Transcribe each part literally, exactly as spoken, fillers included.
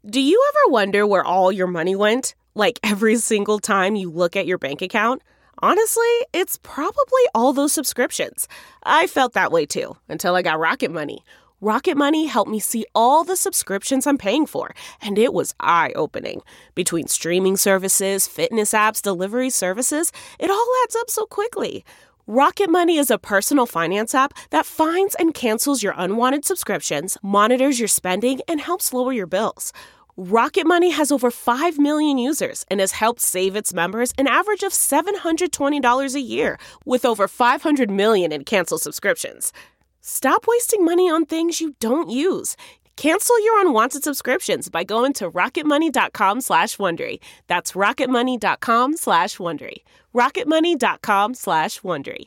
Do you ever wonder where all your money went? Like every single time you look at your bank account? Honestly, it's probably all those subscriptions. I felt that way too, until I got Rocket Money. Rocket Money helped me see all the subscriptions I'm paying for, and it was eye-opening. Between streaming services, fitness apps, delivery services, it all adds up so quickly. Rocket Money is a personal finance app that finds and cancels your unwanted subscriptions, monitors your spending, and helps lower your bills. Rocket Money has over five million users and has helped save its members an average of seven hundred twenty dollars a year, with over five hundred million in canceled subscriptions. Stop wasting money on things you don't use. Cancel your unwanted subscriptions by going to rocketmoney.com slash Wondery. That's rocketmoney.com slash Wondery. rocketmoney.com slash Wondery.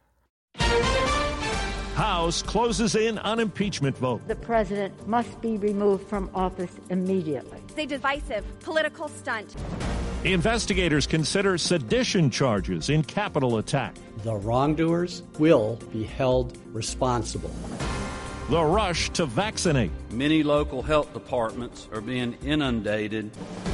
House closes in on impeachment vote. The president must be removed from office immediately. It's a divisive political stunt. Investigators consider sedition charges in Capitol attack. The wrongdoers will be held responsible. The rush to vaccinate. Many local health departments are being inundated.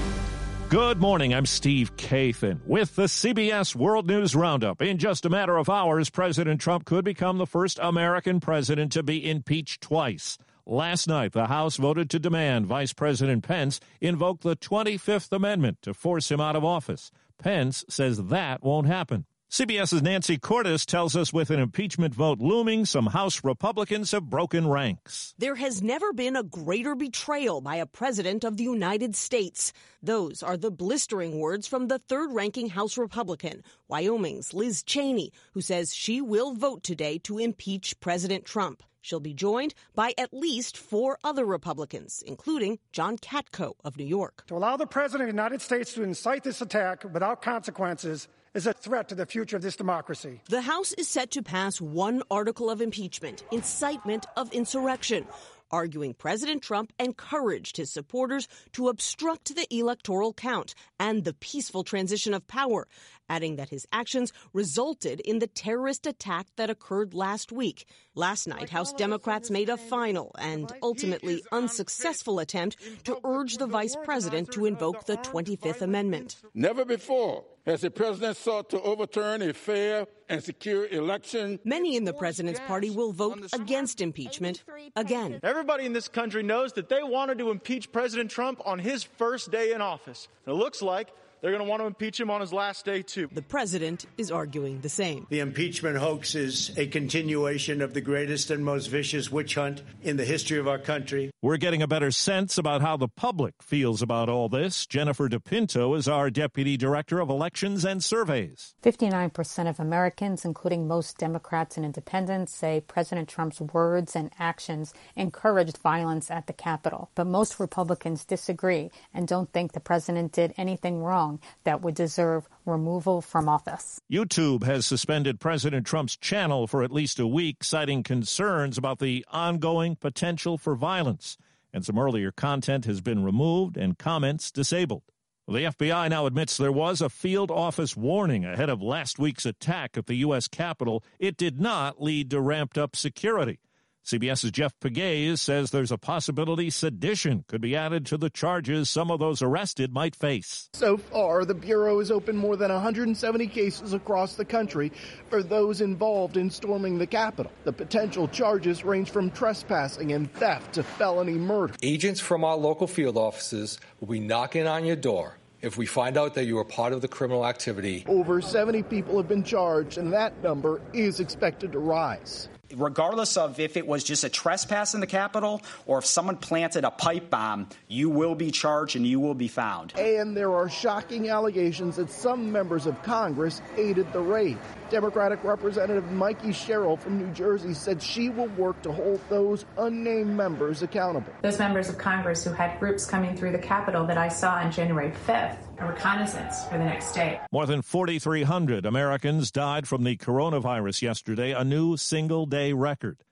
Good morning, I'm Steve Kathan with the C B S World News Roundup. In just a matter of hours, President Trump could become the first American president to be impeached twice. Last night, the House voted to demand Vice President Pence invoke the twenty-fifth Amendment to force him out of office. Pence says that won't happen. CBS's Nancy Cordes tells us with an impeachment vote looming, some House Republicans have broken ranks. There has never been a greater betrayal by a president of the United States. Those are the blistering words from the third-ranking House Republican, Wyoming's Liz Cheney, who says she will vote today to impeach President Trump. She'll be joined by at least four other Republicans, including John Katko of New York. To allow the President of the United States to incite this attack without consequences is a threat to the future of this democracy. The House is set to pass one article of impeachment, incitement of insurrection, arguing President Trump encouraged his supporters to obstruct the electoral count and the peaceful transition of power, adding that his actions resulted in the terrorist attack that occurred last week. Last night, House Democrats made a final and ultimately unsuccessful attempt to urge the vice president to invoke the twenty-fifth Amendment. Never before has the president sought to overturn a fair and secure election. Many in the president's party will vote against impeachment again. Everybody in this country knows that they wanted to impeach President Trump on his first day in office. It looks like they're going to want to impeach him on his last day, too. The president is arguing the same. The impeachment hoax is a continuation of the greatest and most vicious witch hunt in the history of our country. We're getting a better sense about how the public feels about all this. Jennifer DePinto is our Deputy Director of Elections and Surveys. fifty-nine percent of Americans, including most Democrats and independents, say President Trump's words and actions encouraged violence at the Capitol. But most Republicans disagree and don't think the president did anything wrong that would deserve removal from office. YouTube has suspended President Trump's channel for at least a week, citing concerns about the ongoing potential for violence. And some earlier content has been removed and comments disabled. The F B I now admits there was a field office warning ahead of last week's attack at the U S Capitol. It did not lead to ramped-up security. CBS's Jeff Pegues says there's a possibility sedition could be added to the charges some of those arrested might face. So far, the Bureau has opened more than one hundred seventy cases across the country for those involved in storming the Capitol. The potential charges range from trespassing and theft to felony murder. Agents from our local field offices will be knocking on your door if we find out that you are part of the criminal activity. Over seventy people have been charged, and that number is expected to rise. Regardless of if it was just a trespass in the Capitol or if someone planted a pipe bomb, you will be charged and you will be found. And there are shocking allegations that some members of Congress aided the raid. Democratic Representative Mikey Sherrill from New Jersey said she will work to hold those unnamed members accountable. Those members of Congress who had groups coming through the Capitol that I saw on January fifth, a reconnaissance for the next day. More than forty-three hundred Americans died from the coronavirus yesterday, a new single-day record.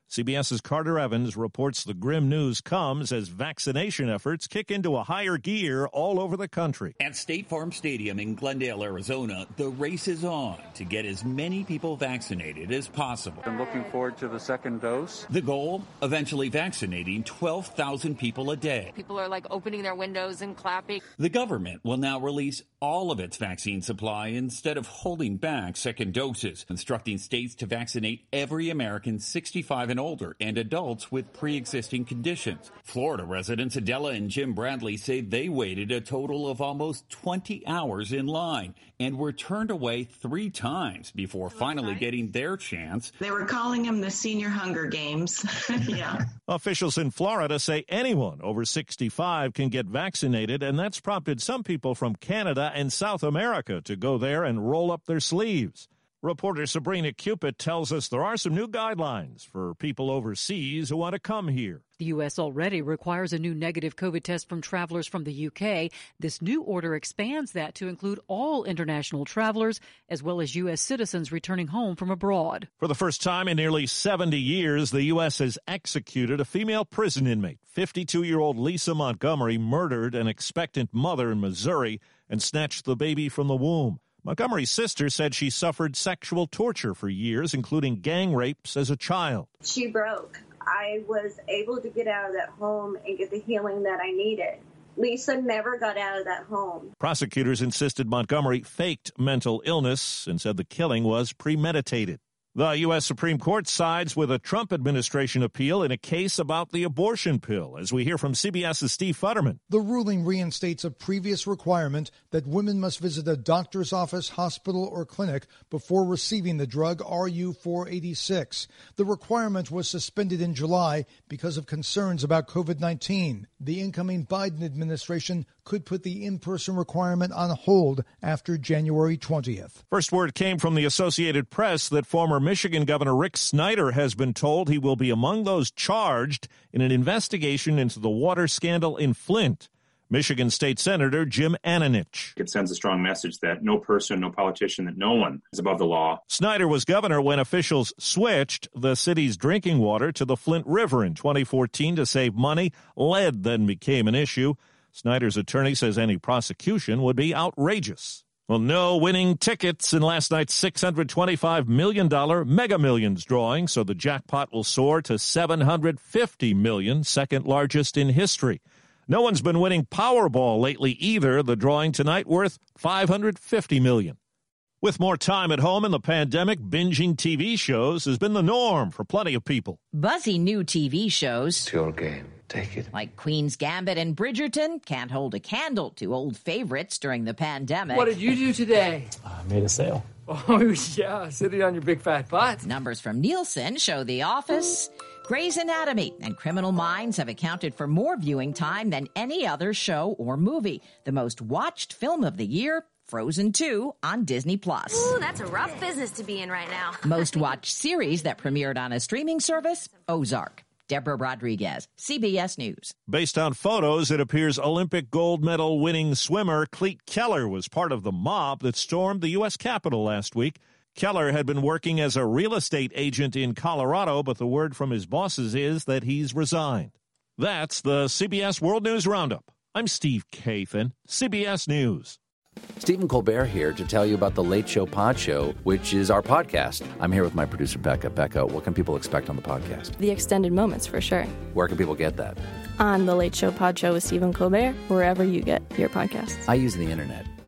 CBS's Carter Evans reports the grim news comes as vaccination efforts kick into a higher gear all over the country. At State Farm Stadium in Glendale, Arizona, the race is on to get as many people vaccinated as possible. I'm looking forward to the second dose. The goal, eventually vaccinating twelve thousand people a day. People are like opening their windows and clapping. The government will now release all of its vaccine supply instead of holding back second doses, instructing states to vaccinate every American sixty-five and older and adults with pre-existing conditions. Florida residents Adela and Jim Bradley say they waited a total of almost twenty hours in line and were turned away three times before finally getting their chance. They were calling them the Senior Hunger Games. Yeah. Officials in Florida say anyone over sixty-five can get vaccinated, and that's prompted some people from Canada and South America to go there and roll up their sleeves. Reporter Sabrina Cupid tells us there are some new guidelines for people overseas who want to come here. The U S already requires a new negative COVID test from travelers from the U K. This new order expands that to include all international travelers, as well as U S citizens returning home from abroad. For the first time in nearly seventy years, the U S has executed a female prison inmate. fifty-two-year-old Lisa Montgomery murdered an expectant mother in Missouri and snatched the baby from the womb. Montgomery's sister said she suffered sexual torture for years, including gang rapes as a child. She broke. I was able to get out of that home and get the healing that I needed. Lisa never got out of that home. Prosecutors insisted Montgomery faked mental illness and said the killing was premeditated. The U S Supreme Court sides with a Trump administration appeal in a case about the abortion pill, as we hear from CBS's Steve Futterman. The ruling reinstates a previous requirement that women must visit a doctor's office, hospital, or clinic before receiving the drug R U four eighty-six. The requirement was suspended in July because of concerns about COVID nineteen. The incoming Biden administration could put the in-person requirement on hold after January twentieth. First word came from the Associated Press that former Michigan Governor Rick Snyder has been told he will be among those charged in an investigation into the water scandal in Flint. Michigan State Senator Jim Ananich. It sends a strong message that no person, no politician, that no one is above the law. Snyder was governor when officials switched the city's drinking water to the Flint River in twenty fourteen to save money. Lead then became an issue. Snyder's attorney says any prosecution would be outrageous. Well, no winning tickets in last night's six hundred twenty-five million dollars Mega Millions drawing, so the jackpot will soar to seven hundred fifty million dollars, second largest in history. No one's been winning Powerball lately either. The drawing tonight worth five hundred fifty million dollars. With more time at home in the pandemic, binging T V shows has been the norm for plenty of people. Buzzy new T V shows. It's your game. Take it. Like Queen's Gambit and Bridgerton can't hold a candle to old favorites during the pandemic. What did you do today? I made a sale. Oh, yeah, sitting on your big fat butt. Numbers from Nielsen show The Office, Grey's Anatomy, and Criminal Minds have accounted for more viewing time than any other show or movie. The most watched film of the year, Frozen two on Disney Plus. Ooh, that's a rough business to be in right now. Most watched series that premiered on a streaming service, Ozark. Deborah Rodriguez, C B S News. Based on photos, it appears Olympic gold medal winning swimmer Clete Keller was part of the mob that stormed the U S Capitol last week. Keller had been working as a real estate agent in Colorado, but the word from his bosses is that he's resigned. That's the C B S World News Roundup. I'm Steve Kathan, C B S News. Stephen Colbert here to tell you about the Late Show Pod Show, which is our podcast. I'm here with my producer, Becca. Becca, what can people expect on the podcast? The extended moments, for sure. Where can people get that? On the Late Show Pod Show with Stephen Colbert, wherever you get your podcasts. I use the internet.